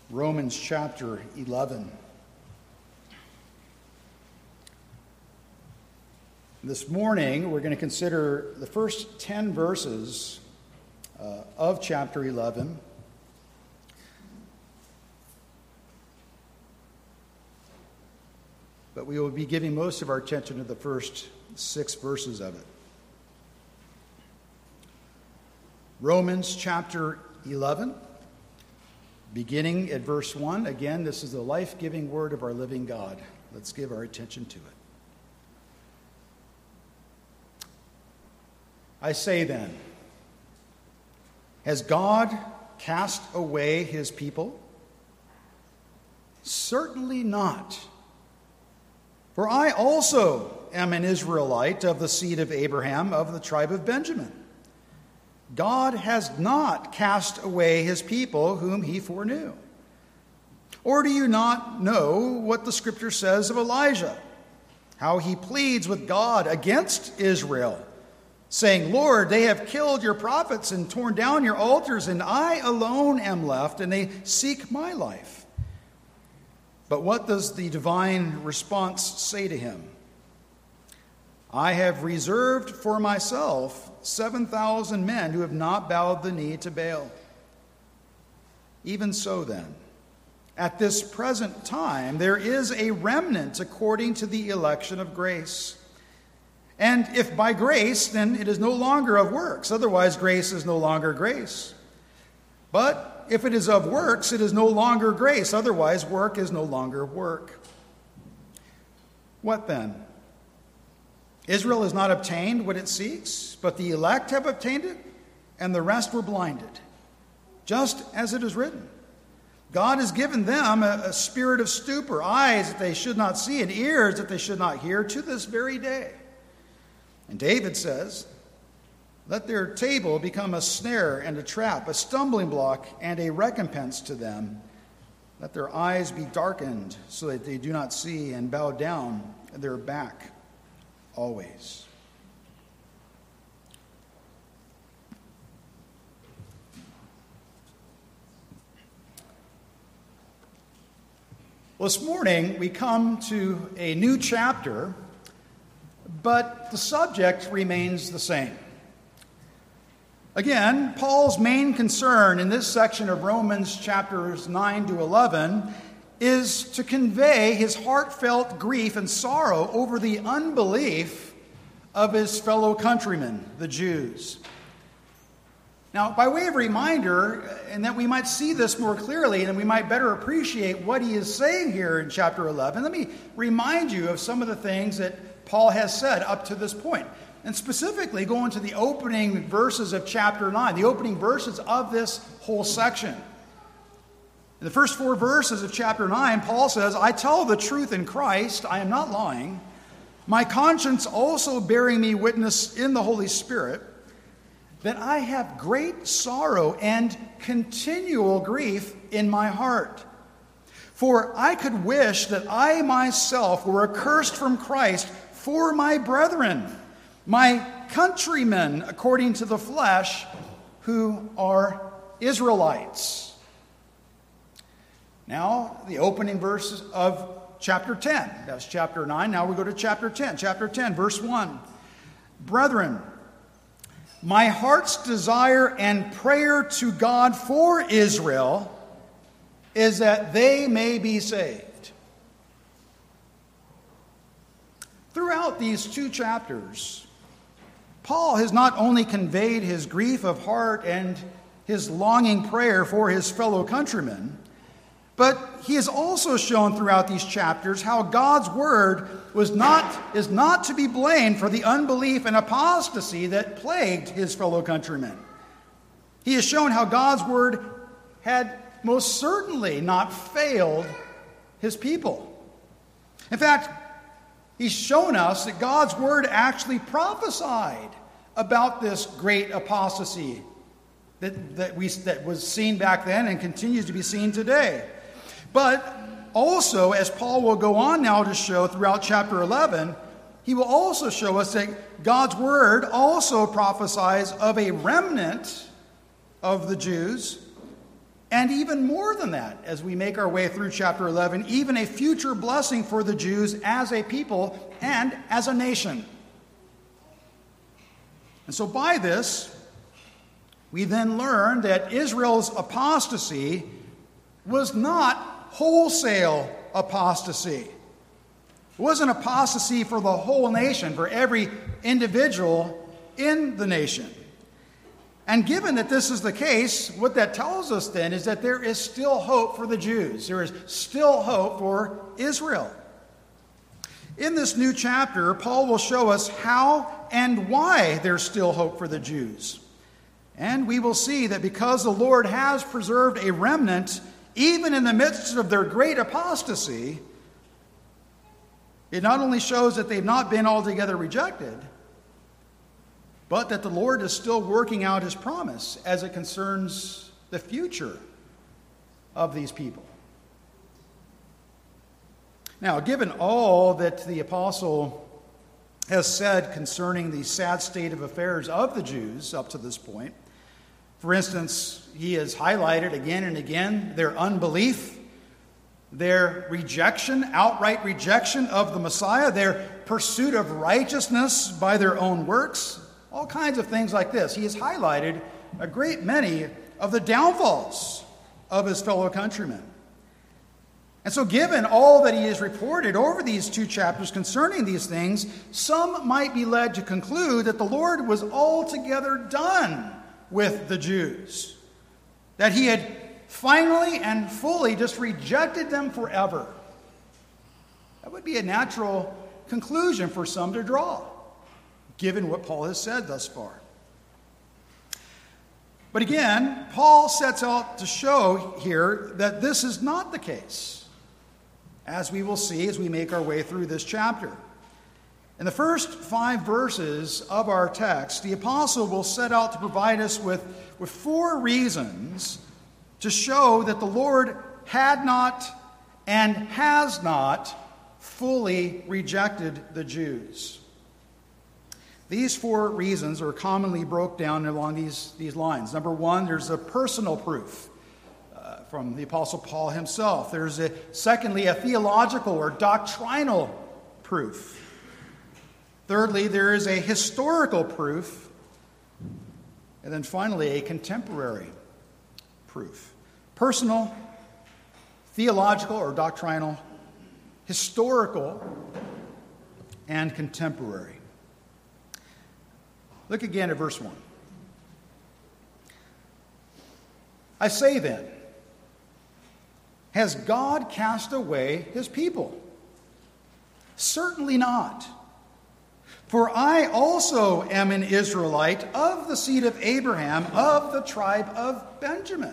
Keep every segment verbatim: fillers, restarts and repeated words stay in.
Romans chapter eleven. This morning, we're going to consider the first ten verses uh, of chapter eleven. But we will be giving most of our attention to the first six verses of it. Romans chapter eleven, beginning at verse one. Again, this is the life-giving word of our living God. Let's give our attention to it. I say then, has God cast away his people? Certainly not. For I also am an Israelite of the seed of Abraham, of the tribe of Benjamin. God has not cast away his people whom he foreknew. Or do you not know what the scripture says of Elijah? How he pleads with God against Israel, saying, Lord, they have killed your prophets and torn down your altars, and I alone am left, and they seek my life. But what does the divine response say to him? I have reserved for myself seven thousand men who have not bowed the knee to Baal. Even so then, at this present time, there is a remnant according to the election of grace. And if by grace, then it is no longer of works. Otherwise, grace is no longer grace. But if it is of works, it is no longer grace. Otherwise, work is no longer work. What then? Israel has not obtained what it seeks, but the elect have obtained it, and the rest were blinded. Just as it is written, God has given them a, a spirit of stupor, eyes that they should not see, and ears that they should not hear, to this very day. And David says, let their table become a snare and a trap, a stumbling block and a recompense to them. Let their eyes be darkened so that they do not see, and bow down their back always. Well, this morning we come to a new chapter, but the subject remains the same. Again, Paul's main concern in this section of Romans chapters nine to eleven is to convey his heartfelt grief and sorrow over the unbelief of his fellow countrymen, the Jews. Now, by way of reminder, and that we might see this more clearly and we might better appreciate what he is saying here in chapter eleven, let me remind you of some of the things that Paul has said up to this point. And specifically, go into the opening verses of chapter nine, the opening verses of this whole section. In the first four verses of chapter nine, Paul says, I tell the truth in Christ, I am not lying. My conscience also bearing me witness in the Holy Spirit, that I have great sorrow and continual grief in my heart. For I could wish that I myself were accursed from Christ for my brethren, my countrymen according to the flesh, who are Israelites. Now, the opening verses of chapter ten. That's chapter nine. Now we go to chapter ten. Chapter ten, verse one. Brethren, my heart's desire and prayer to God for Israel is that they may be saved. Throughout these two chapters, Paul has not only conveyed his grief of heart and his longing prayer for his fellow countrymen, but he has also shown throughout these chapters how God's word was not, is not to be blamed for the unbelief and apostasy that plagued his fellow countrymen. He has shown how God's word had most certainly not failed his people. In fact, he's shown us that God's word actually prophesied about this great apostasy that, that, we, that was seen back then and continues to be seen today. But also, as Paul will go on now to show throughout chapter eleven, he will also show us that God's word also prophesies of a remnant of the Jews And even more than that, as we make our way through chapter eleven, even a future blessing for the Jews as a people and as a nation. And so by this, we then learn that Israel's apostasy was not wholesale apostasy. It wasn't apostasy for the whole nation, for every individual in the nation. And given that this is the case, what that tells us then is that there is still hope for the Jews. There is still hope for Israel. In this new chapter, Paul will show us how and why there's still hope for the Jews. And we will see that because the Lord has preserved a remnant, even in the midst of their great apostasy, it not only shows that they've not been altogether rejected, but that the Lord is still working out his promise as it concerns the future of these people. Now, given all that the apostle has said concerning the sad state of affairs of the Jews up to this point, for instance, he has highlighted again and again their unbelief, their rejection, outright rejection of the Messiah, their pursuit of righteousness by their own works, all kinds of things like this. He has highlighted a great many of the downfalls of his fellow countrymen. And so given all that he has reported over these two chapters concerning these things, some might be led to conclude that the Lord was altogether done with the Jews, that he had finally and fully just rejected them forever. That would be a natural conclusion for some to draw, given what Paul has said thus far. But again, Paul sets out to show here that this is not the case, as we will see as we make our way through this chapter. In the first five verses of our text, the apostle will set out to provide us with, with four reasons to show that the Lord had not and has not fully rejected the Jews. These four reasons are commonly broken down along these, these lines. Number one, there's a personal proof uh, from the Apostle Paul himself. There's, a, secondly, a theological or doctrinal proof. Thirdly, there is a historical proof. And then finally, a contemporary proof. Personal, theological or doctrinal, historical, and contemporary. Look again at verse one. I say then, has God cast away his people? Certainly not. For I also am an Israelite of the seed of Abraham, of the tribe of Benjamin.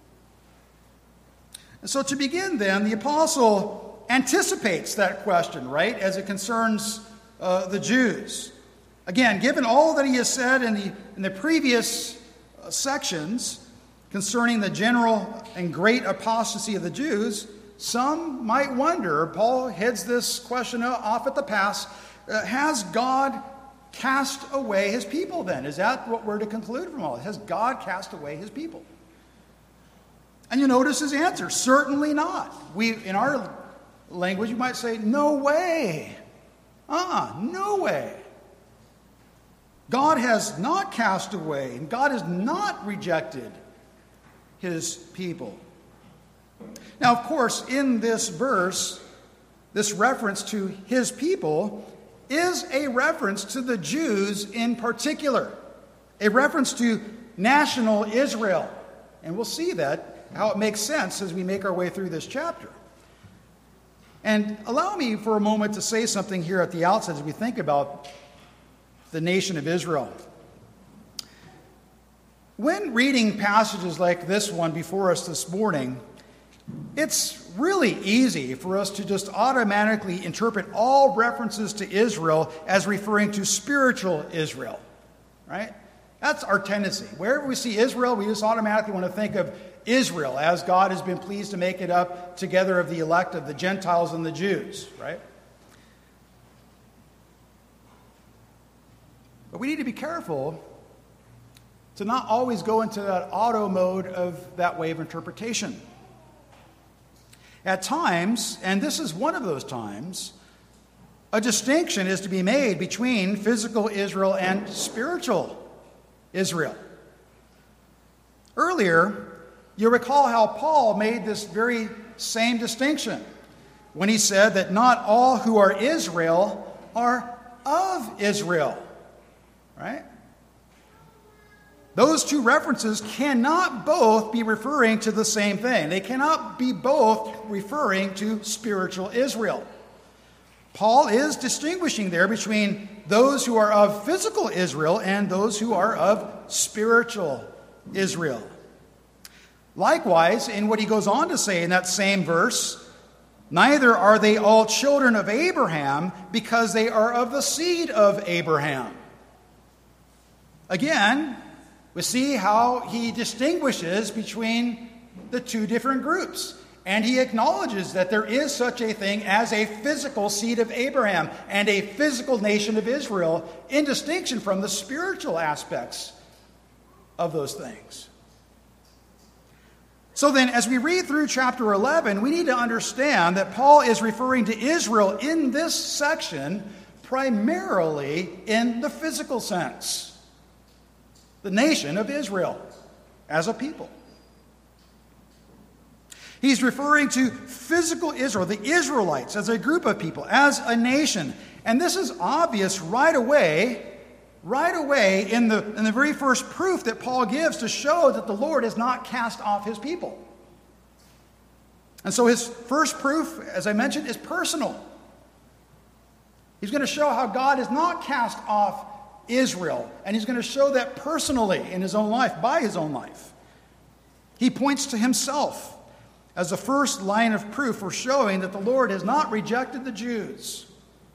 And so to begin then, the apostle anticipates that question, right, as it concerns uh, the Jews. Again, given all that he has said in the, in the previous uh, sections concerning the general and great apostasy of the Jews, some might wonder, Paul heads this question off at the pass, uh, has God cast away his people then? Is that what we're to conclude from all this? Has God cast away his people? And you notice his answer, certainly not. We, in our language, you might say, no way. Uh-uh, no way. God has not cast away, and God has not rejected his people. Now, of course, in this verse, this reference to his people is a reference to the Jews in particular, a reference to national Israel. And we'll see that, how it makes sense as we make our way through this chapter. And allow me for a moment to say something here at the outset as we think about the nation of Israel. When reading passages like this one before us this morning, it's really easy for us to just automatically interpret all references to Israel as referring to spiritual Israel, right? That's our tendency. Wherever we see Israel, we just automatically want to think of Israel as God has been pleased to make it up together of the elect of the Gentiles and the Jews, right? But we need to be careful to not always go into that auto mode of that way of interpretation. At times, and this is one of those times, a distinction is to be made between physical Israel and spiritual Israel. Earlier, you'll recall how Paul made this very same distinction when he said that not all who are Israel are of Israel. Right? Those two references cannot both be referring to the same thing. They cannot be both referring to spiritual Israel. Paul is distinguishing there between those who are of physical Israel and those who are of spiritual Israel. Likewise, in what he goes on to say in that same verse, neither are they all children of Abraham because they are of the seed of Abraham. Again, we see how he distinguishes between the two different groups. And he acknowledges that there is such a thing as a physical seed of Abraham and a physical nation of Israel, in distinction from the spiritual aspects of those things. So then, as we read through chapter eleven, we need to understand that Paul is referring to Israel in this section primarily in the physical sense. The nation of Israel as a people. He's referring to physical Israel, the Israelites, as a group of people, as a nation. And this is obvious right away, right away in the, in the very first proof that Paul gives to show that the Lord has not cast off his people. And so his first proof, as I mentioned, is personal. He's going to show how God has not cast off Israel, and he's going to show that personally in his own life, by his own life. He points to himself as the first line of proof for showing that the Lord has not rejected the Jews.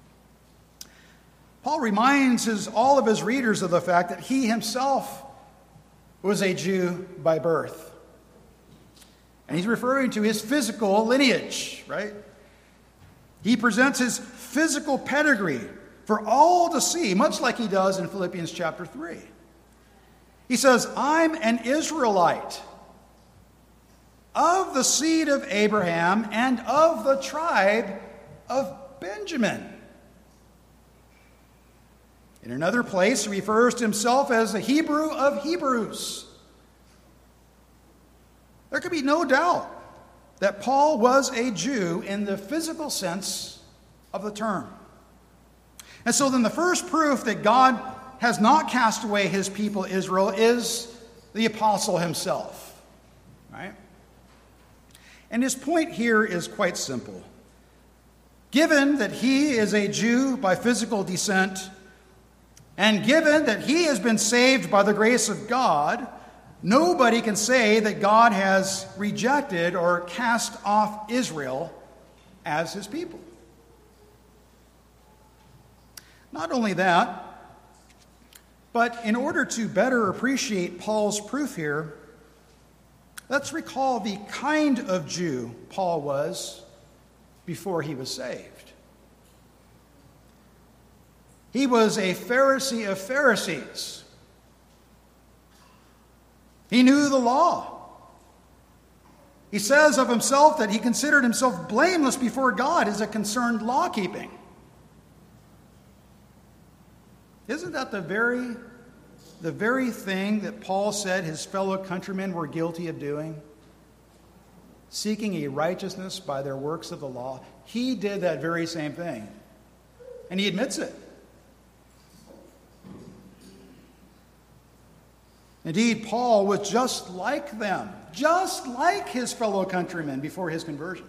Paul reminds his, all of his readers of the fact that he himself was a Jew by birth. And he's referring to his physical lineage, right? He presents his physical pedigree for all to see, much like he does in Philippians chapter three. He says, I'm an Israelite, of the seed of Abraham and of the tribe of Benjamin. In another place, he refers to himself as the Hebrew of Hebrews. There could be no doubt that Paul was a Jew in the physical sense of the term. And so then the first proof that God has not cast away his people Israel is the apostle himself. Right? And his point here is quite simple. Given that he is a Jew by physical descent, and given that he has been saved by the grace of God, nobody can say that God has rejected or cast off Israel as his people. Not only that, but in order to better appreciate Paul's proof here, let's recall the kind of Jew Paul was before he was saved. He was a Pharisee of Pharisees. He knew the law. He says of himself that he considered himself blameless before God as it concerned law-keeping. Isn't that the very, the very thing that Paul said his fellow countrymen were guilty of doing? Seeking a righteousness by their works of the law. He did that very same thing. And he admits it. Indeed, Paul was just like them, just like his fellow countrymen before his conversion.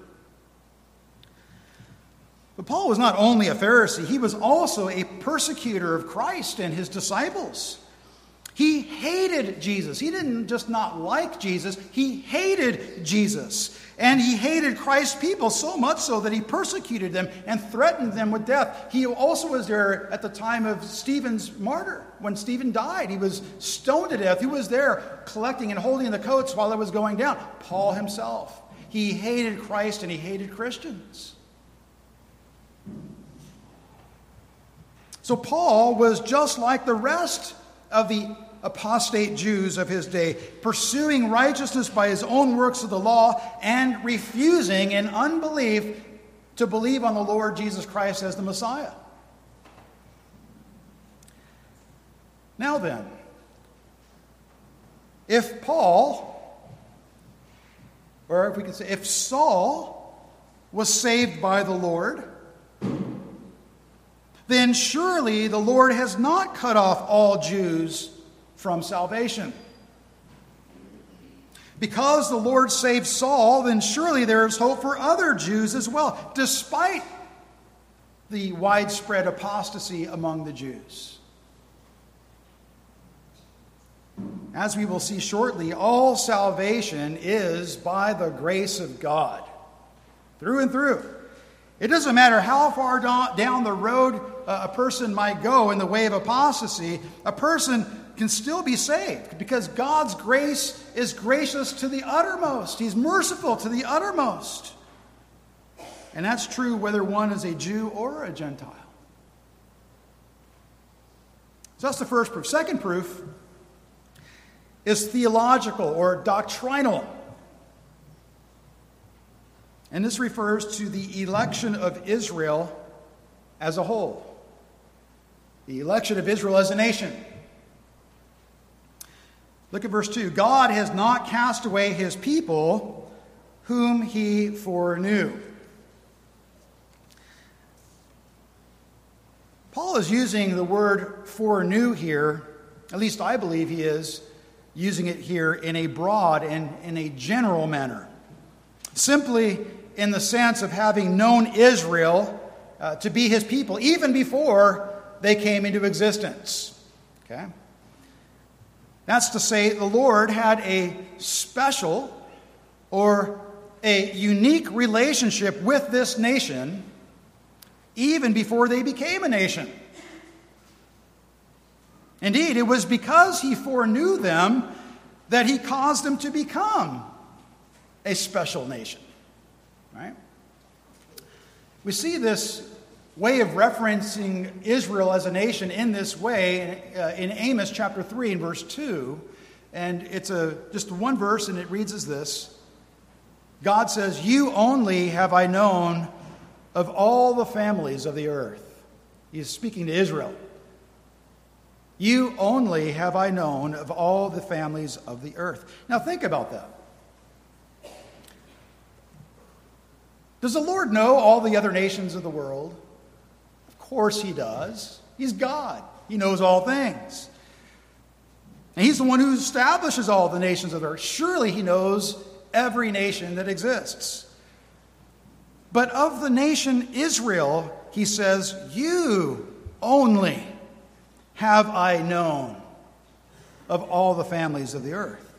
But Paul was not only a Pharisee, he was also a persecutor of Christ and his disciples. He hated Jesus. He didn't just not like Jesus, he hated Jesus. And he hated Christ's people so much so that he persecuted them and threatened them with death. He also was there at the time of Stephen's martyr. When Stephen died, he was stoned to death. He was there collecting and holding the coats while it was going down. Paul himself. He hated Christ and he hated Christians. So Paul was just like the rest of the apostate Jews of his day, pursuing righteousness by his own works of the law and refusing in unbelief to believe on the Lord Jesus Christ as the Messiah. Now then, if Paul, or if we could say, if Saul was saved by the Lord, then surely the Lord has not cut off all Jews from salvation. Because the Lord saved Saul, then surely there is hope for other Jews as well, despite the widespread apostasy among the Jews. As we will see shortly, all salvation is by the grace of God, through and through. It doesn't matter how far down the road a person might go in the way of apostasy, a person can still be saved because God's grace is gracious to the uttermost. He's merciful to the uttermost. And that's true whether one is a Jew or a Gentile. So that's the first proof. Second proof is theological or doctrinal. And this refers to the election of Israel as a whole. The election of Israel as a nation. Look at verse two. God has not cast away his people whom he foreknew. Paul is using the word foreknew here, at least I believe he is, using it here in a broad and in a general manner. Simply in the sense of having known Israel uh, to be his people, even before they came into existence. Okay? That's to say, the Lord had a special or a unique relationship with this nation even before they became a nation. Indeed, it was because he foreknew them that he caused them to become a special nation. Right? We see this way of referencing Israel as a nation in this way uh, in Amos chapter three and verse two. And it's a just one verse, and it reads as this. God says, "You only have I known of all the families of the earth." He is speaking to Israel. "You only have I known of all the families of the earth." Now think about that. Does the Lord know all the other nations of the world? Of course he does. He's God. He knows all things. And he's the one who establishes all the nations of the earth. Surely he knows every nation that exists. But of the nation Israel, he says, "You only have I known of all the families of the earth."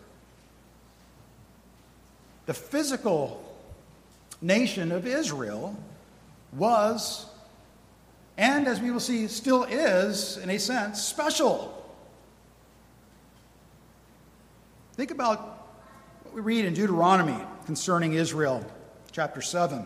The physical nation of Israel was, and as we will see, still is, in a sense, special. Think about what we read in Deuteronomy concerning Israel, chapter seven.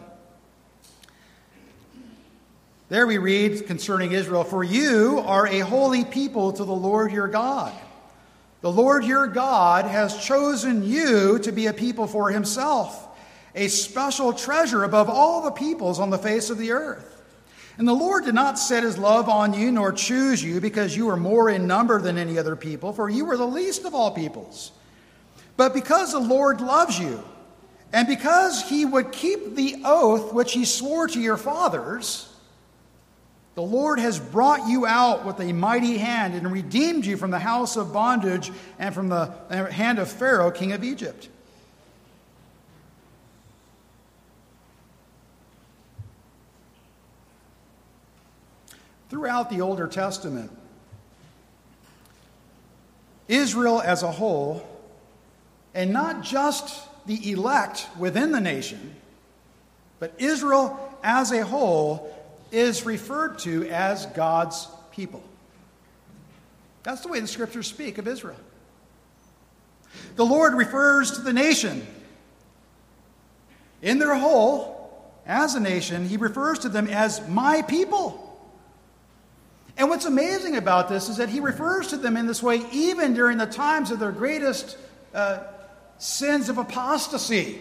There we read concerning Israel, "For you are a holy people to the Lord your God. The Lord your God has chosen you to be a people for himself, a special treasure above all the peoples on the face of the earth. And the Lord did not set his love on you nor choose you because you were more in number than any other people, for you were the least of all peoples. But because the Lord loves you, and because he would keep the oath which he swore to your fathers, the Lord has brought you out with a mighty hand and redeemed you from the house of bondage and from the hand of Pharaoh, king of Egypt." Throughout the Older Testament, Israel as a whole, and not just the elect within the nation, but Israel as a whole is referred to as God's people. That's the way the scriptures speak of Israel. The Lord refers to the nation in their whole, as a nation. He refers to them as my people. And what's amazing about this is that he refers to them in this way even during the times of their greatest uh, sins of apostasy.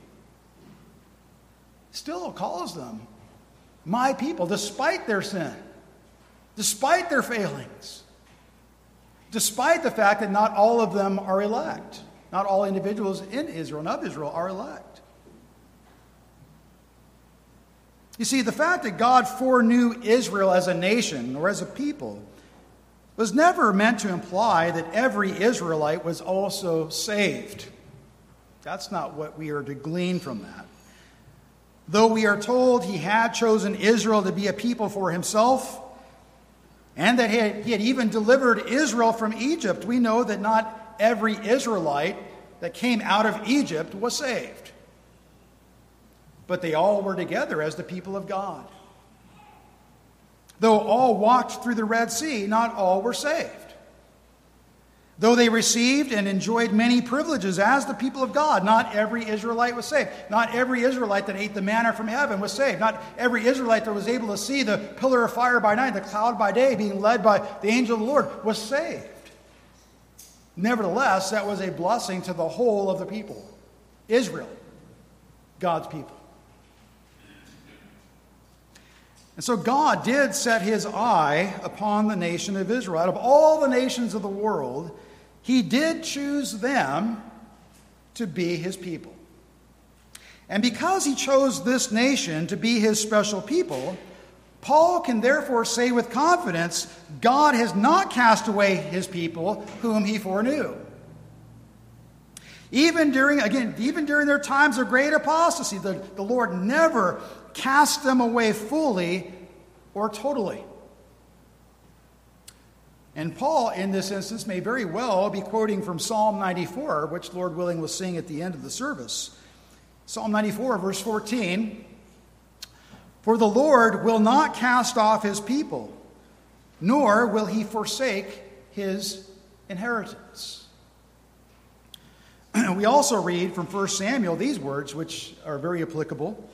Still calls them my people, despite their sin, despite their failings, despite the fact that not all of them are elect. Not all individuals in Israel and of Israel are elect. You see, the fact that God foreknew Israel as a nation or as a people was never meant to imply that every Israelite was also saved. That's not what we are to glean from that. Though we are told he had chosen Israel to be a people for himself, and that he had, he had even delivered Israel from Egypt, we know that not every Israelite that came out of Egypt was saved. But they all were together as the people of God. Though all walked through the Red Sea, not all were saved. Though they received and enjoyed many privileges as the people of God, not every Israelite was saved. Not every Israelite that ate the manna from heaven was saved. Not every Israelite that was able to see the pillar of fire by night, the cloud by day, being led by the angel of the Lord, was saved. Nevertheless, that was a blessing to the whole of the people. Israel, God's people. And so God did set his eye upon the nation of Israel. Out of all the nations of the world, he did choose them to be his people. And because he chose this nation to be his special people, Paul can therefore say with confidence, God has not cast away his people whom he foreknew. Even during, again, even during their times of great apostasy, the, the Lord never cast them away fully or totally. And Paul, in this instance, may very well be quoting from Psalm ninety-four, which, Lord willing, we'll sing at the end of the service. Psalm ninety-four, verse fourteen. For the Lord will not cast off his people, nor will he forsake his inheritance. We also read from First Samuel these words, which are very applicable.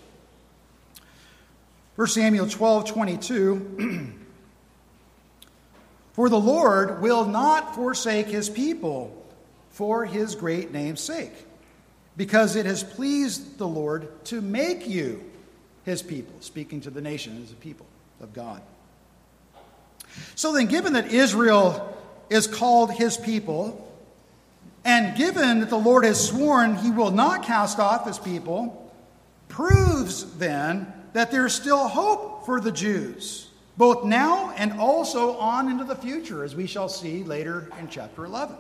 First Samuel twelve twenty-two. For the Lord will not forsake his people for his great name's sake, because it has pleased the Lord to make you his people, speaking to the nation as a people of God. So then, given that Israel is called his people, and given that the Lord has sworn he will not cast off his people, proves then that there's still hope for the Jews, both now and also on into the future, as we shall see later in chapter eleven.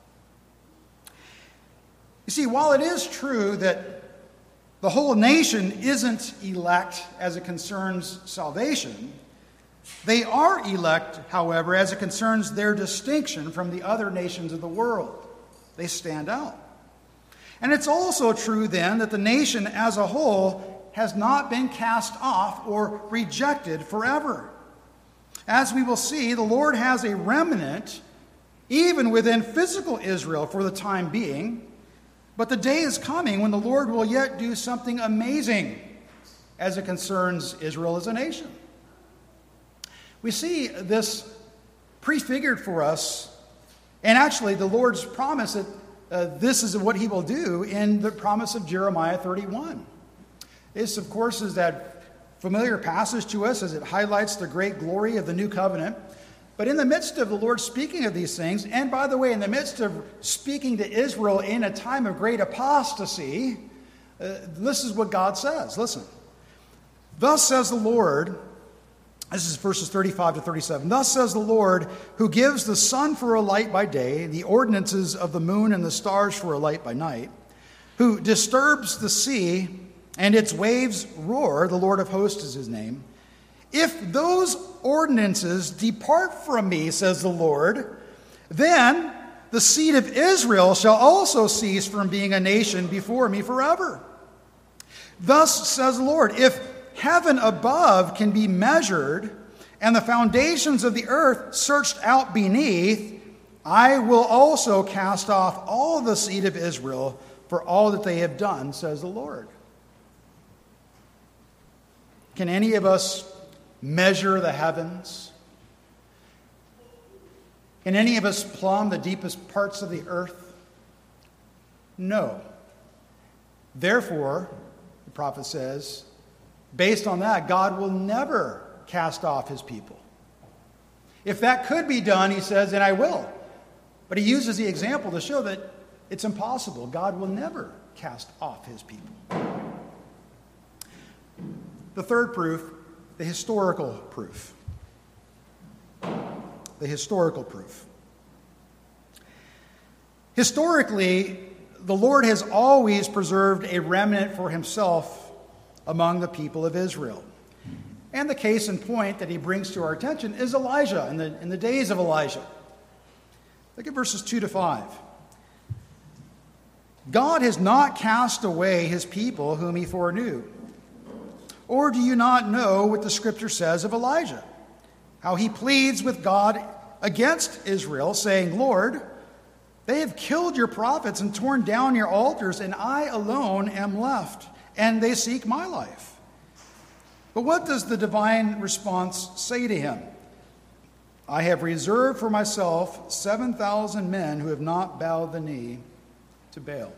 You see, while it is true that the whole nation isn't elect as it concerns salvation, they are elect, however, as it concerns their distinction from the other nations of the world. They stand out. And it's also true then that the nation as a whole has not been cast off or rejected forever. As we will see, the Lord has a remnant even within physical Israel for the time being, but the day is coming when the Lord will yet do something amazing as it concerns Israel as a nation. We see this prefigured for us, and actually the Lord's promise that uh, this is what he will do in the promise of Jeremiah thirty-one. This, of course, is that familiar passage to us as it highlights the great glory of the new covenant. But in the midst of the Lord speaking of these things, and by the way, in the midst of speaking to Israel in a time of great apostasy, uh, this is what God says. Listen. Thus says the Lord, this is verses thirty-five to thirty-seven. Thus says the Lord, who gives the sun for a light by day, the ordinances of the moon and the stars for a light by night, who disturbs the sea and its waves roar, the Lord of hosts is his name. If those ordinances depart from me, says the Lord, then the seed of Israel shall also cease from being a nation before me forever. Thus says the Lord, if heaven above can be measured and the foundations of the earth searched out beneath, I will also cast off all the seed of Israel for all that they have done, says the Lord. Can any of us measure the heavens? Can any of us plumb the deepest parts of the earth? No. Therefore, the prophet says, based on that, God will never cast off his people. If that could be done, he says, then I will. But he uses the example to show that it's impossible. God will never cast off his people. The third proof, the historical proof. The historical proof. Historically, the Lord has always preserved a remnant for himself among the people of Israel. And the case in point that he brings to our attention is Elijah, in the, in the days of Elijah. Look at verses two to five. God has not cast away his people whom he foreknew. Or do you not know what the scripture says of Elijah? How he pleads with God against Israel, saying, Lord, they have killed your prophets and torn down your altars, and I alone am left, and they seek my life. But what does the divine response say to him? I have reserved for myself seven thousand men who have not bowed the knee to Baal.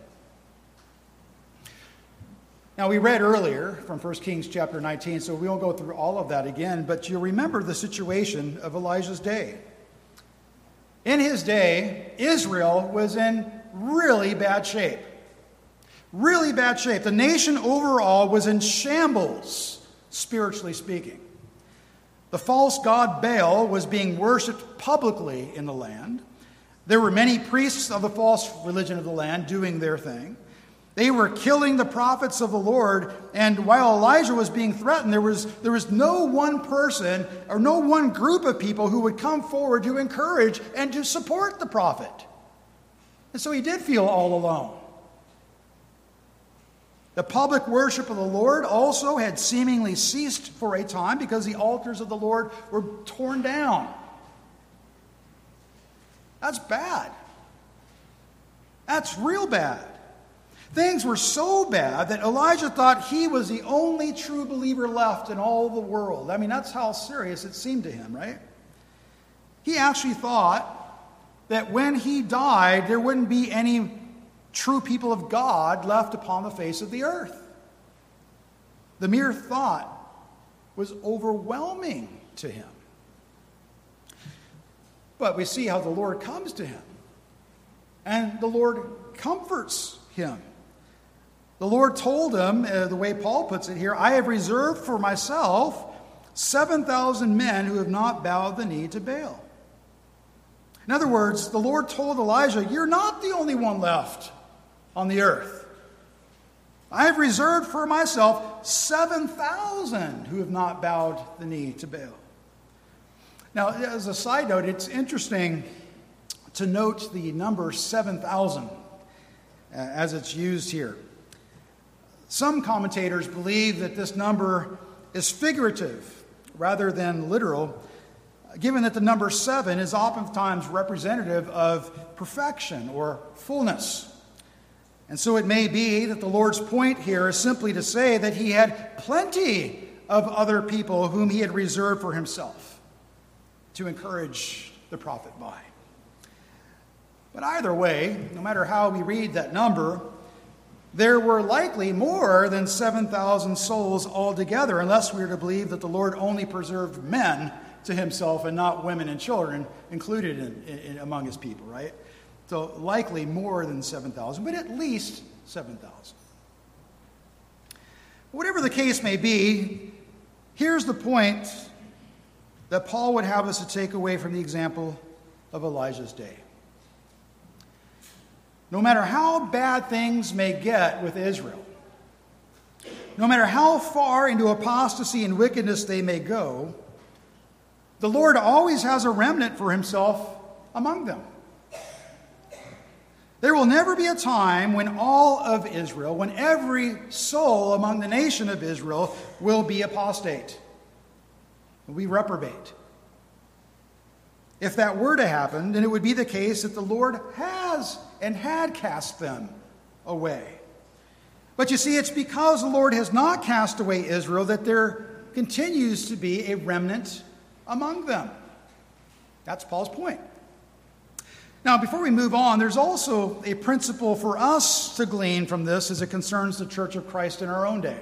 Now, we read earlier from First Kings chapter nineteen, so we won't go through all of that again, but you remember the situation of Elijah's day. In his day, Israel was in really bad shape. Really bad shape. The nation overall was in shambles, spiritually speaking. The false god Baal was being worshipped publicly in the land. There were many priests of the false religion of the land doing their thing. They were killing the prophets of the Lord, and while Elijah was being threatened, there was, there was no one person or no one group of people who would come forward to encourage and to support the prophet. And so he did feel all alone. The public worship of the Lord also had seemingly ceased for a time because the altars of the Lord were torn down. That's bad. That's real bad. Things were so bad that Elijah thought he was the only true believer left in all the world. I mean, that's how serious it seemed to him, right? He actually thought that when he died, there wouldn't be any true people of God left upon the face of the earth. The mere thought was overwhelming to him. But we see how the Lord comes to him, and the Lord comforts him. The Lord told him, uh, the way Paul puts it here, I have reserved for myself seven thousand men who have not bowed the knee to Baal. In other words, the Lord told Elijah, you're not the only one left on the earth. I have reserved for myself seven thousand who have not bowed the knee to Baal. Now, as a side note, it's interesting to note the number seven thousand uh, as it's used here. Some commentators believe that this number is figurative rather than literal, given that the number seven is oftentimes representative of perfection or fullness. And so it may be that the Lord's point here is simply to say that he had plenty of other people whom he had reserved for himself to encourage the prophet by. But either way, no matter how we read that number, there were likely more than seven thousand souls altogether, unless we are to believe that the Lord only preserved men to himself and not women and children included in, in, in among his people, right? So likely more than seven thousand, but at least seven thousand. Whatever the case may be, here's the point that Paul would have us to take away from the example of Elijah's day. No matter how bad things may get with Israel, no matter how far into apostasy and wickedness they may go, the Lord always has a remnant for himself among them. There will never be a time when all of Israel, when every soul among the nation of Israel will be apostate, will be reprobate. If that were to happen, then it would be the case that the Lord has and had cast them away. But you see, it's because the Lord has not cast away Israel that there continues to be a remnant among them. That's Paul's point. Now, before we move on, there's also a principle for us to glean from this as it concerns the Church of Christ in our own day.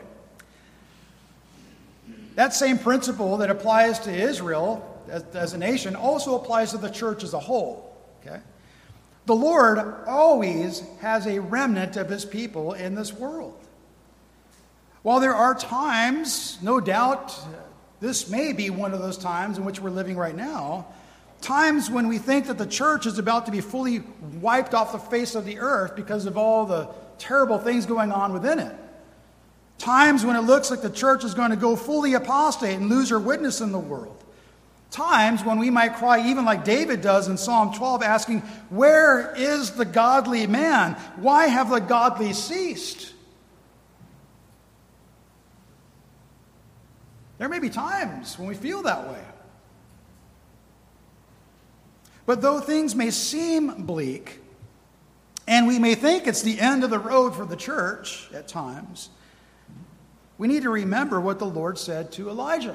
That same principle that applies to Israel as, as a nation also applies to the church as a whole. Okay? The Lord always has a remnant of his people in this world. While there are times, no doubt, this may be one of those times in which we're living right now, times when we think that the church is about to be fully wiped off the face of the earth because of all the terrible things going on within it. Times when it looks like the church is going to go fully apostate and lose her witness in the world. Times when we might cry, even like David does in Psalm twelve, asking, "Where is the godly man? Why have the godly ceased?" There may be times when we feel that way. But though things may seem bleak, and we may think it's the end of the road for the church at times, we need to remember what the Lord said to Elijah.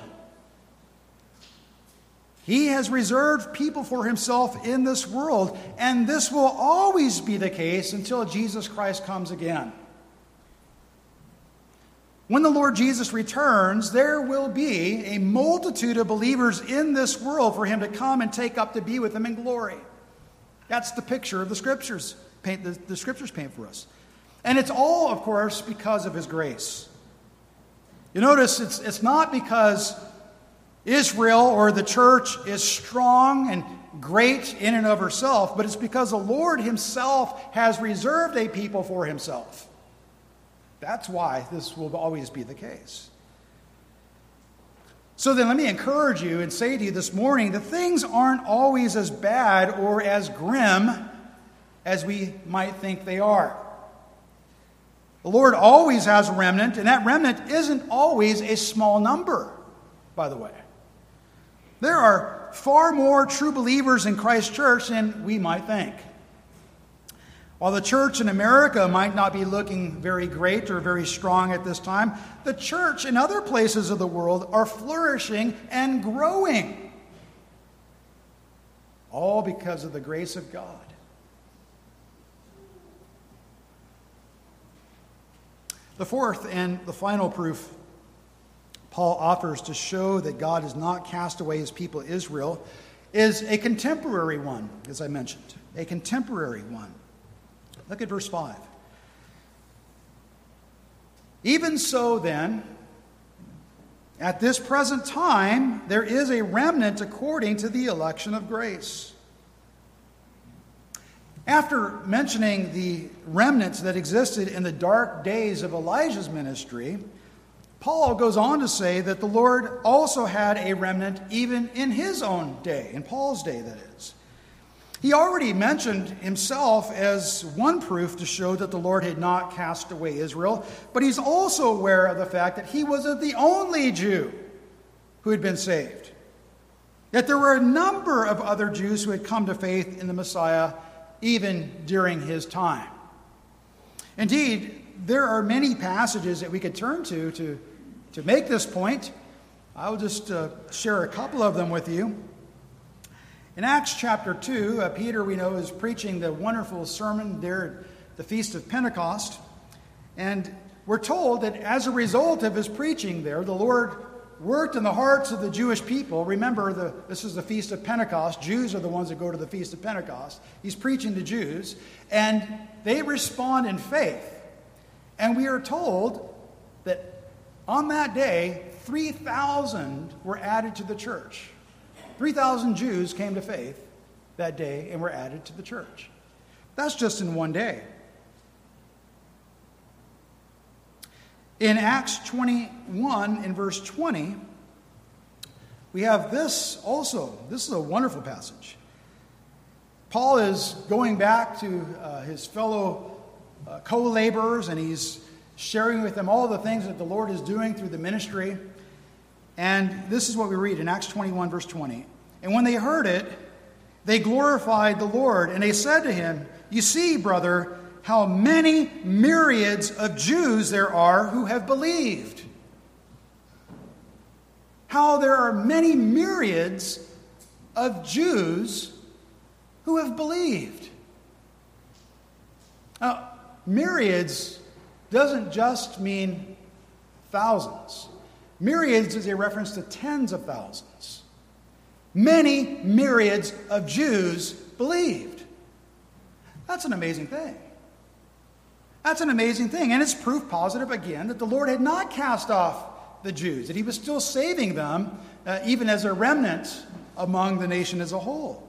He has reserved people for himself in this world, and this will always be the case until Jesus Christ comes again. When the Lord Jesus returns, there will be a multitude of believers in this world for him to come and take up to be with him in glory. That's the picture of the Scriptures paint, the, the Scriptures paint for us. And it's all, of course, because of his grace. You notice it's, it's not because Israel or the church is strong and great in and of herself, but it's because the Lord himself has reserved a people for himself. That's why this will always be the case. So then let me encourage you and say to you this morning that things aren't always as bad or as grim as we might think they are. The Lord always has a remnant, and that remnant isn't always a small number, by the way. There are far more true believers in Christ's church than we might think. While the church in America might not be looking very great or very strong at this time, the church in other places of the world are flourishing and growing. All because of the grace of God. The fourth and the final proof Paul offers to show that God has not cast away his people Israel is a contemporary one, as I mentioned. A contemporary one. Look at verse five. Even so then, at this present time, there is a remnant according to the election of grace. After mentioning the remnants that existed in the dark days of Elijah's ministry, Paul goes on to say that the Lord also had a remnant even in his own day, in Paul's day, that is. He already mentioned himself as one proof to show that the Lord had not cast away Israel, but he's also aware of the fact that he wasn't the only Jew who had been saved. That there were a number of other Jews who had come to faith in the Messiah even during his time. Indeed, there are many passages that we could turn to to, to make this point. I'll just uh, share a couple of them with you. In Acts chapter two, uh, Peter, we know, is preaching the wonderful sermon there at the Feast of Pentecost. And we're told that as a result of his preaching there, the Lord worked in the hearts of the Jewish people. Remember, the, this is the Feast of Pentecost. Jews are the ones that go to the Feast of Pentecost. He's preaching to Jews, and they respond in faith. And we are told that on that day, three thousand were added to the church. three thousand Jews came to faith that day and were added to the church. That's just in one day. In Acts twenty-one, in verse twenty, we have this also. This is a wonderful passage. Paul is going back to uh, his fellow uh, co-laborers, and he's sharing with them all the things that the Lord is doing through the ministry. And this is what we read in Acts twenty-one, verse twenty. And when they heard it, they glorified the Lord, and they said to him, "You see, brother, how many myriads of Jews there are who have believed." How there are many myriads of Jews who have believed. Now, myriads doesn't just mean thousands. Myriads is a reference to tens of thousands. Many myriads of Jews believed. That's an amazing thing. That's an amazing thing. And it's proof positive, again, that the Lord had not cast off the Jews, that he was still saving them, uh, even as a remnant among the nation as a whole.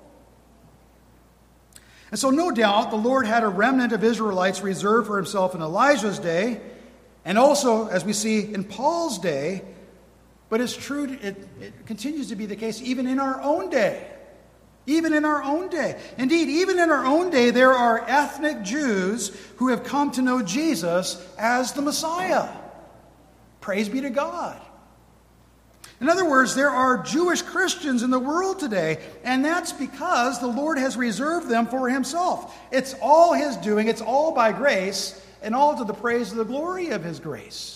And so no doubt the Lord had a remnant of Israelites reserved for himself in Elijah's day, and also, as we see, in Paul's day. But it's true, it, it continues to be the case even in our own day. Even in our own day. Indeed, even in our own day, there are ethnic Jews who have come to know Jesus as the Messiah. Praise be to God. In other words, there are Jewish Christians in the world today, and that's because the Lord has reserved them for himself. It's all his doing, it's all by grace, and all to the praise of the glory of his grace.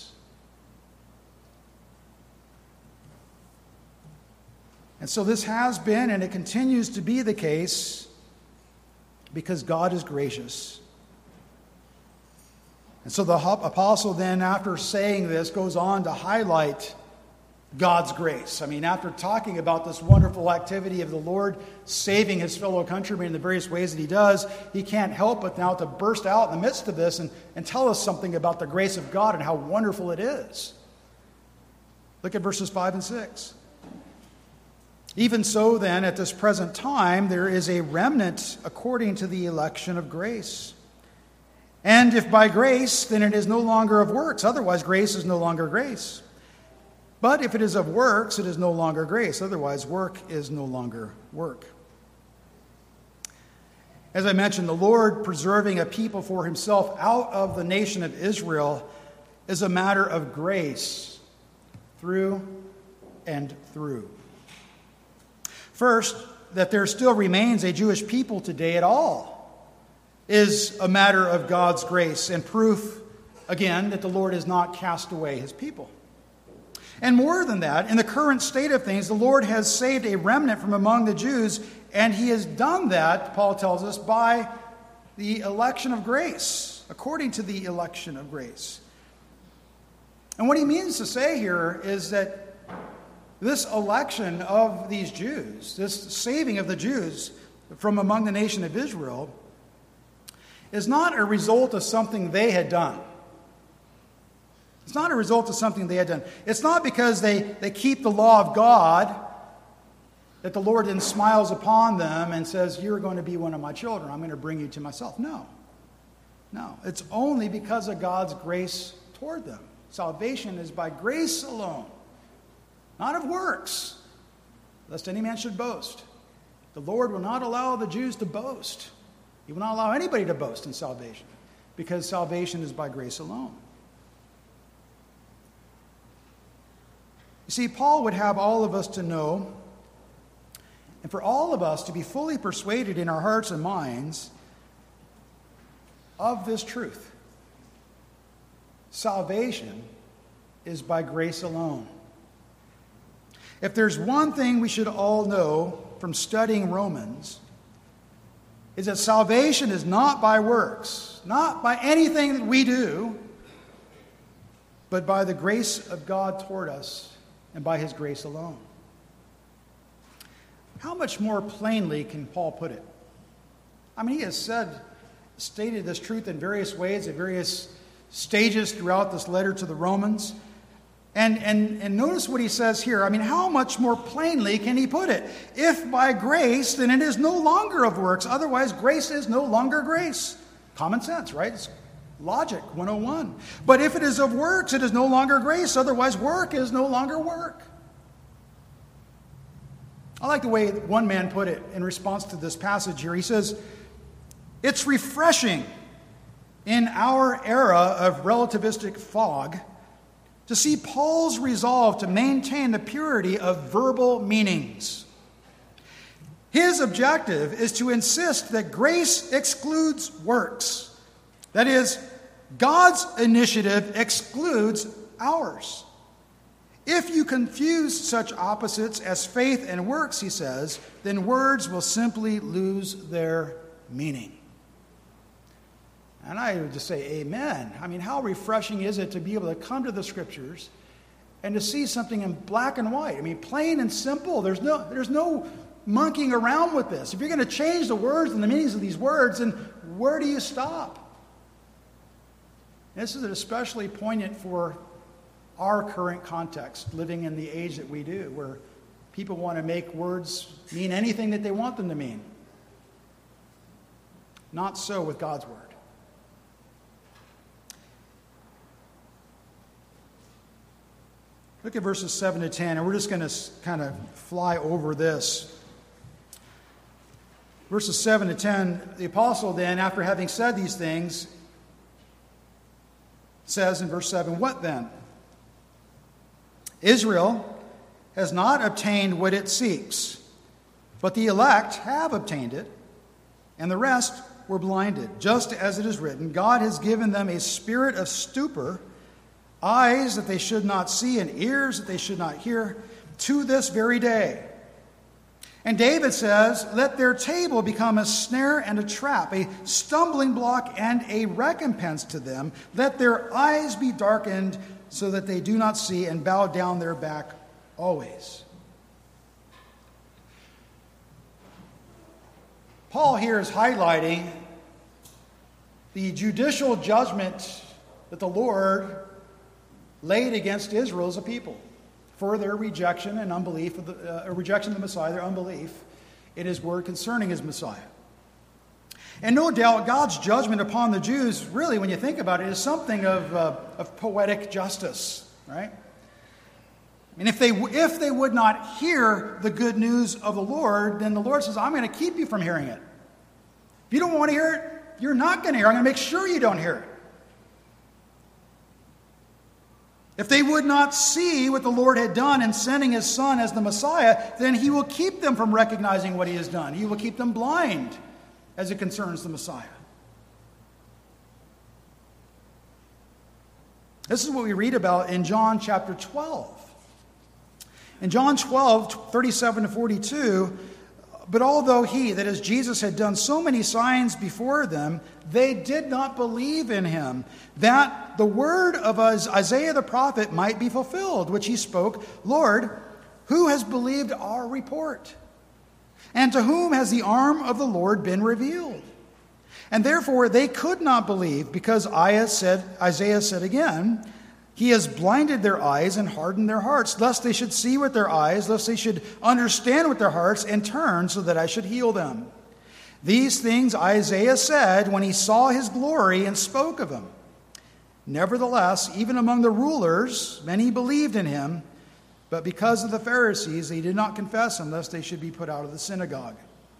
And so this has been, and it continues to be the case, because God is gracious. And so the apostle then, after saying this, goes on to highlight God's grace. I mean, after talking about this wonderful activity of the Lord saving his fellow countrymen in the various ways that he does, he can't help but now to burst out in the midst of this and, and tell us something about the grace of God and how wonderful it is. Look at verses five and six. Even so, then, at this present time, there is a remnant according to the election of grace. And if by grace, then it is no longer of works. Otherwise, grace is no longer grace. But if it is of works, it is no longer grace. Otherwise, work is no longer work. As I mentioned, the Lord preserving a people for himself out of the nation of Israel is a matter of grace through and through. First, that there still remains a Jewish people today at all is a matter of God's grace and proof, again, that the Lord has not cast away his people. And more than that, in the current state of things, the Lord has saved a remnant from among the Jews, and he has done that, Paul tells us, by the election of grace, according to the election of grace. And what he means to say here is that this election of these Jews, this saving of the Jews from among the nation of Israel, is not a result of something they had done. It's not a result of something they had done. It's not because they, they keep the law of God that the Lord then smiles upon them and says, you're going to be one of my children. I'm going to bring you to myself. No. No. It's only because of God's grace toward them. Salvation is by grace alone. Not of works, lest any man should boast. The Lord will not allow the Jews to boast. He will not allow anybody to boast in salvation, because salvation is by grace alone. You see, Paul would have all of us to know, and for all of us to be fully persuaded in our hearts and minds of this truth. Salvation is by grace alone. If there's one thing we should all know from studying Romans, is that salvation is not by works, not by anything that we do, but by the grace of God toward us and by his grace alone. How much more plainly can Paul put it? I mean, he has said, stated this truth in various ways at various stages throughout this letter to the Romans. And, and, and notice what he says here. I mean, how much more plainly can he put it? If by grace, then it is no longer of works. Otherwise, grace is no longer grace. Common sense, right? It's logic one oh one. But if it is of works, it is no longer grace. Otherwise, work is no longer work. I like the way one man put it in response to this passage here. He says, it's refreshing in our era of relativistic fog to see Paul's resolve to maintain the purity of verbal meanings. His objective is to insist that grace excludes works. That is, God's initiative excludes ours. If you confuse such opposites as faith and works, he says, then words will simply lose their meaning. And I would just say amen. I mean, how refreshing is it to be able to come to the Scriptures and to see something in black and white? I mean, plain and simple. There's no, there's no monkeying around with this. If you're going to change the words and the meanings of these words, then where do you stop? This is especially poignant for our current context, living in the age that we do, where people want to make words mean anything that they want them to mean. Not so with God's Word. Look at verses seven to ten, and we're just going to kind of fly over this. Verses seven to ten, the apostle then, after having said these things, says in verse seven, "What then? Israel has not obtained what it seeks, but the elect have obtained it, and the rest were blinded. Just as it is written, God has given them a spirit of stupor, eyes that they should not see, and ears that they should not hear, to this very day." And David says, "Let their table become a snare and a trap, a stumbling block and a recompense to them. Let their eyes be darkened so that they do not see, and bow down their back always." Paul here is highlighting the judicial judgment that the Lord laid against Israel as a people for their rejection and unbelief of the uh, rejection of the Messiah, their unbelief in his word concerning his Messiah. And no doubt God's judgment upon the Jews, really, when you think about it, is something of, uh, of poetic justice, right? And if they, if they would not hear the good news of the Lord, then the Lord says, I'm going to keep you from hearing it. If you don't want to hear it, you're not going to hear it. I'm going to make sure you don't hear it. If they would not see what the Lord had done in sending his Son as the Messiah, then he will keep them from recognizing what he has done. He will keep them blind as it concerns the Messiah. This is what we read about in John chapter twelve. In John twelve, thirty-seven to forty-two, "But although he," that is Jesus, "had done so many signs before them, they did not believe in him, that the word of Isaiah the prophet might be fulfilled, which he spoke, Lord, who has believed our report? And to whom has the arm of the Lord been revealed?" And therefore they could not believe, because Isaiah said, Isaiah said again, "He has blinded their eyes and hardened their hearts, lest they should see with their eyes, lest they should understand with their hearts, and turn so that I should heal them." These things Isaiah said when he saw his glory and spoke of him. Nevertheless, even among the rulers, many believed in him, but because of the Pharisees, they did not confess him, lest they should be put out of the synagogue.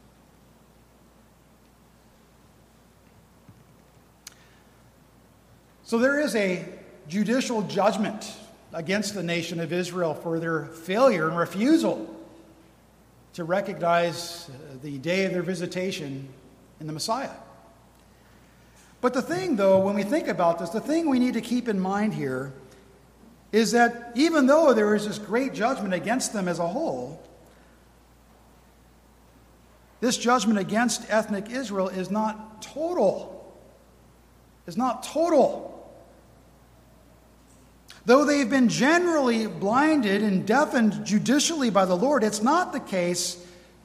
So there is a judicial judgment against the nation of Israel for their failure and refusal to recognize the day of their visitation in the Messiah. But the thing, though, when we think about this, the thing we need to keep in mind here is that even though there is this great judgment against them as a whole, this judgment against ethnic Israel is not total. It's not total. Though they've been generally blinded and deafened judicially by the Lord, it's not the case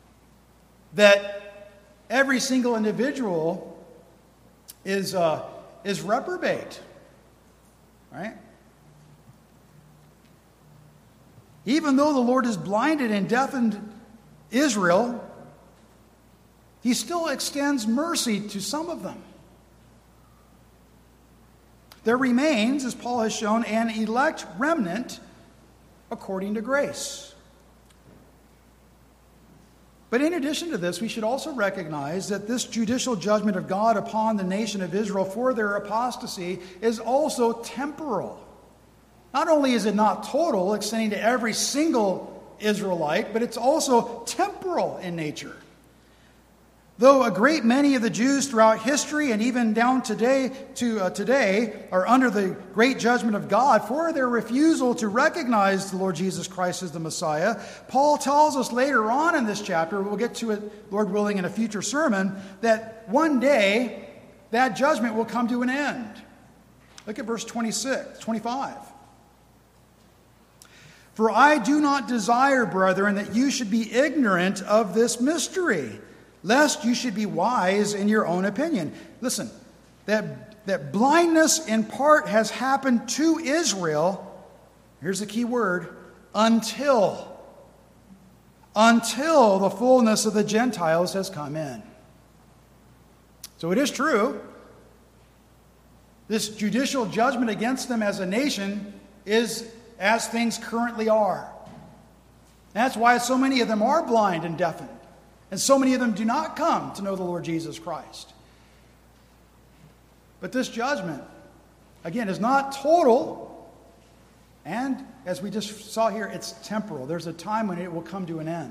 that every single individual is, uh, is reprobate, right? Even though the Lord has blinded and deafened Israel, he still extends mercy to some of them. There remains, as Paul has shown, an elect remnant according to grace. But in addition to this, we should also recognize that this judicial judgment of God upon the nation of Israel for their apostasy is also temporal. Not only is it not total, extending to every single Israelite, but it's also temporal in nature. Though a great many of the Jews throughout history and even down today to uh, today are under the great judgment of God for their refusal to recognize the Lord Jesus Christ as the Messiah, Paul tells us later on in this chapter, we'll get to it, Lord willing, in a future sermon, that one day that judgment will come to an end. Look at verse twenty-six, twenty-five. For I do not desire, brethren, that you should be ignorant of this mystery, lest you should be wise in your own opinion. Listen, that, that blindness in part has happened to Israel. Here's the key word, until. Until the fullness of the Gentiles has come in. So it is true. This judicial judgment against them as a nation is as things currently are. That's why so many of them are blind and deafened. And so many of them do not come to know the Lord Jesus Christ. But this judgment, again, is not total. And as we just saw here, it's temporal. There's a time when it will come to an end.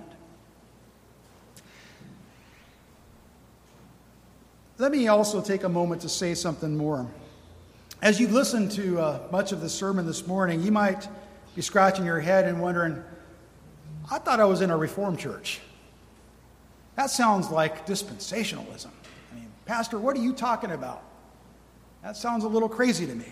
Let me also take a moment to say something more. As you've listened to uh, much of the sermon this morning, you might be scratching your head and wondering, I thought I was in a Reformed church. That sounds like dispensationalism. I mean, Pastor, what are you talking about? That sounds a little crazy to me.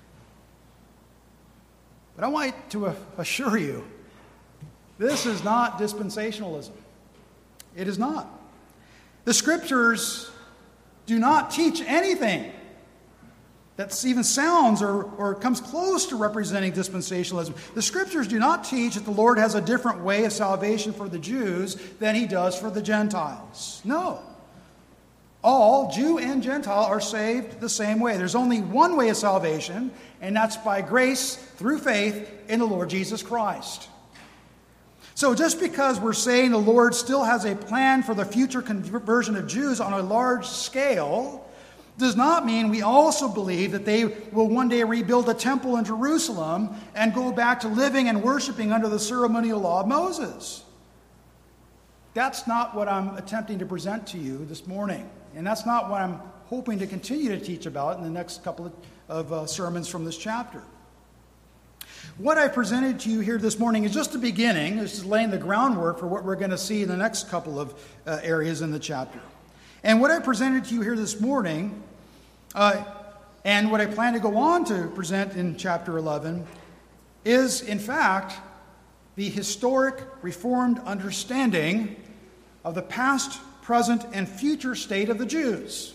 But I want to assure you, this is not dispensationalism. It is not. The Scriptures do not teach anything that even sounds or, or comes close to representing dispensationalism. The Scriptures do not teach that the Lord has a different way of salvation for the Jews than he does for the Gentiles. No. All, Jew and Gentile, are saved the same way. There's only one way of salvation, and that's by grace through faith in the Lord Jesus Christ. So just because we're saying the Lord still has a plan for the future conversion of Jews on a large scale does not mean we also believe that they will one day rebuild a temple in Jerusalem and go back to living and worshiping under the ceremonial law of Moses. That's not what I'm attempting to present to you this morning. And that's not what I'm hoping to continue to teach about in the next couple of, of uh, sermons from this chapter. What I presented to you here this morning is just the beginning. This is laying the groundwork for what we're going to see in the next couple of uh, areas in the chapter. And what I presented to you here this morning, uh, and what I plan to go on to present in chapter eleven, is, in fact, the historic Reformed understanding of the past, present, and future state of the Jews.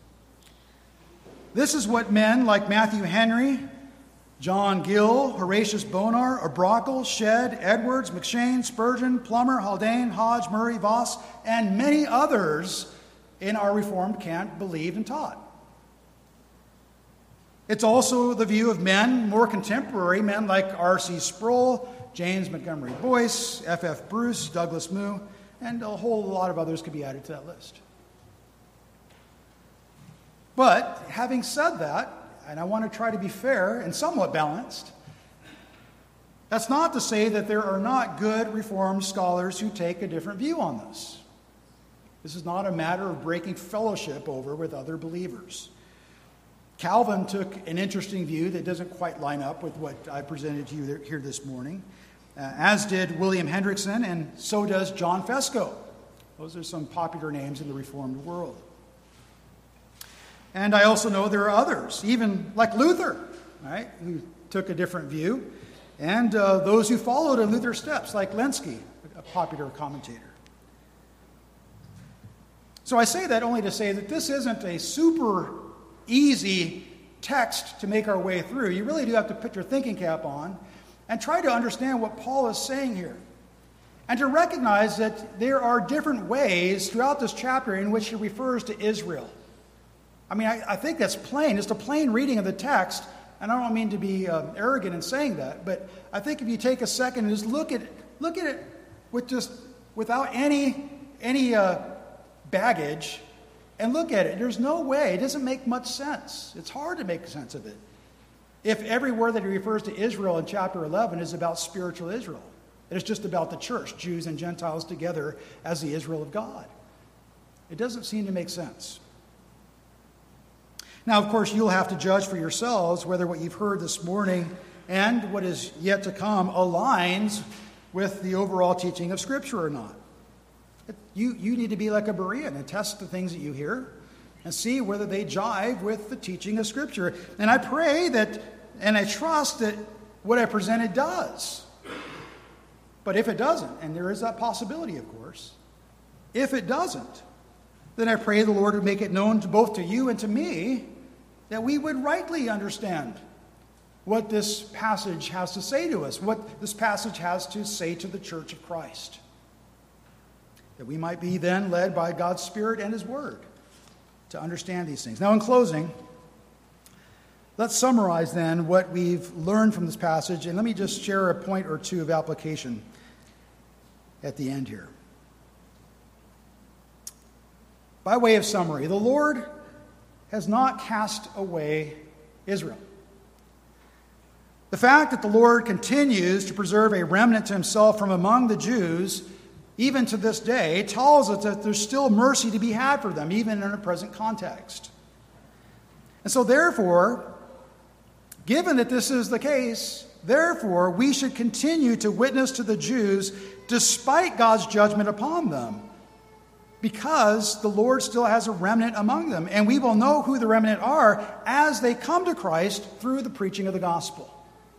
This is what men like Matthew Henry, John Gill, Horatius Bonar, O'Brien, Shedd, Edwards, McShane, Spurgeon, Plummer, Haldane, Hodge, Murray, Voss, and many others in our Reformed camp believed and taught. It's also the view of men, more contemporary men like R C Sproul, James Montgomery Boyce, F F Bruce, Douglas Moo, and a whole lot of others could be added to that list. But having said that, and I want to try to be fair and somewhat balanced, that's not to say that there are not good Reformed scholars who take a different view on this. This is not a matter of breaking fellowship over with other believers. Calvin took an interesting view that doesn't quite line up with what I presented to you here this morning, uh, as did William Hendrickson, and so does John Fesco. Those are some popular names in the Reformed world. And I also know there are others, even like Luther, right, who took a different view, and uh, those who followed in Luther's steps, like Lenski, a popular commentator. So I say that only to say that this isn't a super easy text to make our way through. You really do have to put your thinking cap on and try to understand what Paul is saying here. And to recognize that there are different ways throughout this chapter in which he refers to Israel. I mean, I, I think that's plain. It's a plain reading of the text, and I don't mean to be uh, arrogant in saying that, but I think if you take a second and just look at look at it with just without any any uh, baggage, and look at it, there's no way. It doesn't make much sense. It's hard to make sense of it if every word that he refers to Israel in chapter eleven is about spiritual Israel. It's just about the church, Jews and Gentiles together as the Israel of God. It doesn't seem to make sense. Now, of course, you'll have to judge for yourselves whether what you've heard this morning and what is yet to come aligns with the overall teaching of Scripture or not. You, you need to be like a Berean and test the things that you hear and see whether they jive with the teaching of Scripture. And I pray that, and I trust that what I presented does. But if it doesn't, and there is that possibility, of course, if it doesn't, then I pray the Lord would make it known to both to you and to me that we would rightly understand what this passage has to say to us, what this passage has to say to the church of Christ. That we might be then led by God's Spirit and His Word to understand these things. Now, in closing, let's summarize then what we've learned from this passage, and let me just share a point or two of application at the end here. By way of summary, the Lord has not cast away Israel. The fact that the Lord continues to preserve a remnant to Himself from among the Jews, even to this day, tells us that there's still mercy to be had for them, even in a present context. And so therefore, given that this is the case, therefore, we should continue to witness to the Jews despite God's judgment upon them, because the Lord still has a remnant among them. And we will know who the remnant are as they come to Christ through the preaching of the gospel.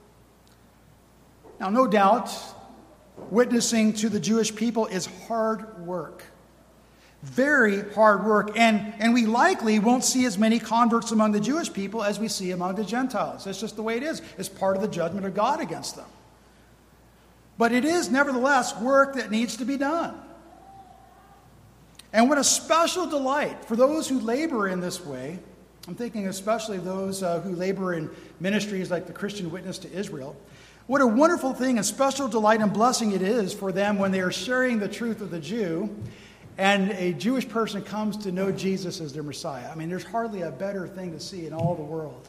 Now, no doubt, witnessing to the Jewish people is hard work. Very hard work. And, and we likely won't see as many converts among the Jewish people as we see among the Gentiles. That's just the way it is. It's part of the judgment of God against them. But it is, nevertheless, work that needs to be done. And what a special delight for those who labor in this way. I'm thinking especially of those uh, who labor in ministries like the Christian Witness to Israel. What a wonderful thing and special delight and blessing it is for them when they are sharing the truth of the Jew and a Jewish person comes to know Jesus as their Messiah. I mean, there's hardly a better thing to see in all the world.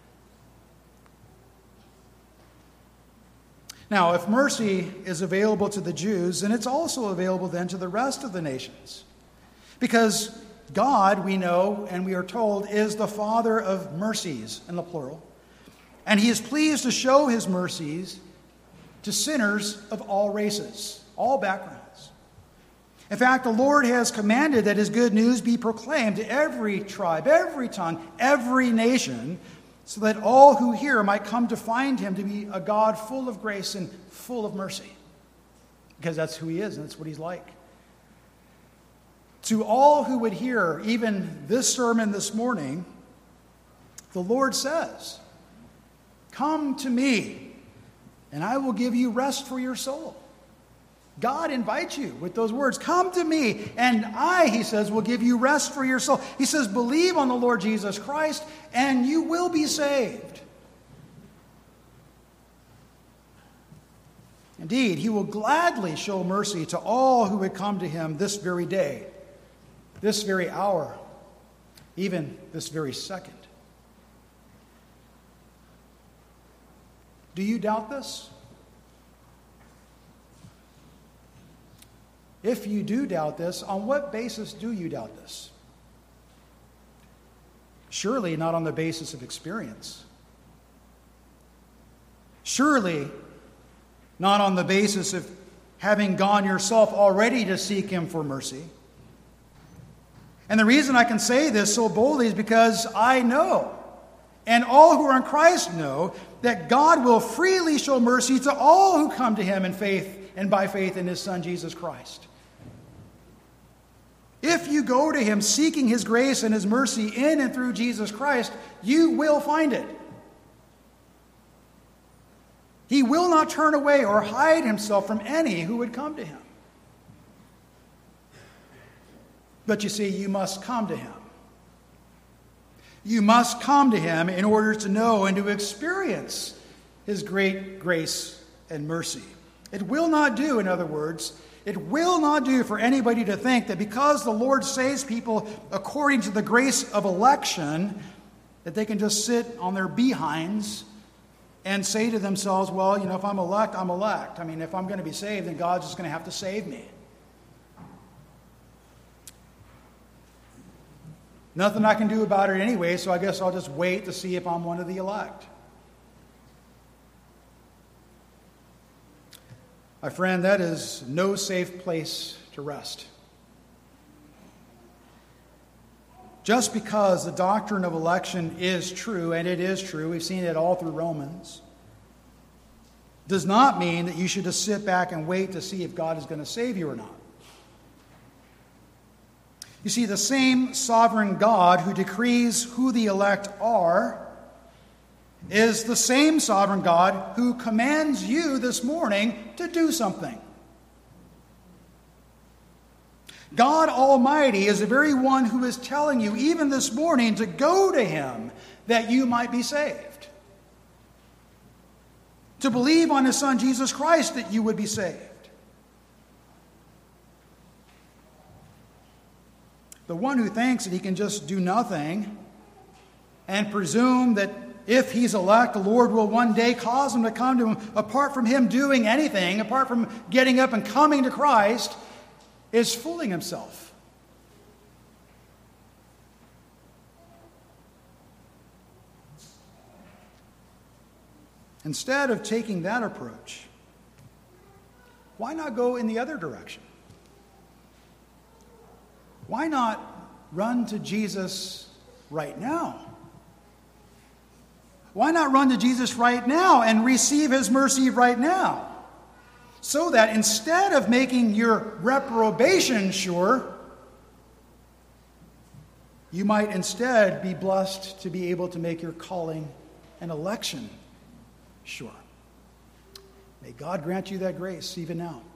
Now, if mercy is available to the Jews, then it's also available then to the rest of the nations. Because God, we know and we are told, is the Father of mercies, in the plural. And He is pleased to show His mercies to sinners of all races, all backgrounds. In fact, the Lord has commanded that His good news be proclaimed to every tribe, every tongue, every nation, so that all who hear might come to find Him to be a God full of grace and full of mercy. Because that's who He is and that's what He's like. To all who would hear even this sermon this morning, the Lord says, "Come to me, and I will give you rest for your soul." God invites you with those words. Come to me, and I, He says, will give you rest for your soul. He says, believe on the Lord Jesus Christ, and you will be saved. Indeed, He will gladly show mercy to all who would come to Him this very day, this very hour, even this very second. Do you doubt this? If you do doubt this, on what basis do you doubt this? Surely not on the basis of experience. Surely not on the basis of having gone yourself already to seek Him for mercy. And the reason I can say this so boldly is because I know, and all who are in Christ know, that God will freely show mercy to all who come to Him in faith and by faith in His Son, Jesus Christ. If you go to Him seeking His grace and His mercy in and through Jesus Christ, you will find it. He will not turn away or hide Himself from any who would come to Him. But you see, you must come to Him. You must come to Him in order to know and to experience His great grace and mercy. It will not do, in other words, it will not do for anybody to think that because the Lord saves people according to the grace of election, that they can just sit on their behinds and say to themselves, well, you know, if I'm elect, I'm elect. I mean, if I'm going to be saved, then God's just going to have to save me. Nothing I can do about it anyway, so I guess I'll just wait to see if I'm one of the elect. My friend, that is no safe place to rest. Just because the doctrine of election is true, and it is true, we've seen it all through Romans, does not mean that you should just sit back and wait to see if God is going to save you or not. You see, the same sovereign God who decrees who the elect are is the same sovereign God who commands you this morning to do something. God Almighty is the very one who is telling you, even this morning, to go to Him that you might be saved. To believe on His Son Jesus Christ that you would be saved. The one who thinks that he can just do nothing and presume that if he's elect, the Lord will one day cause him to come to him, apart from him doing anything, apart from getting up and coming to Christ, is fooling himself. Instead of taking that approach, why not go in the other direction? Why not run to Jesus right now? Why not run to Jesus right now and receive His mercy right now? So that instead of making your reprobation sure, you might instead be blessed to be able to make your calling and election sure. May God grant you that grace even now.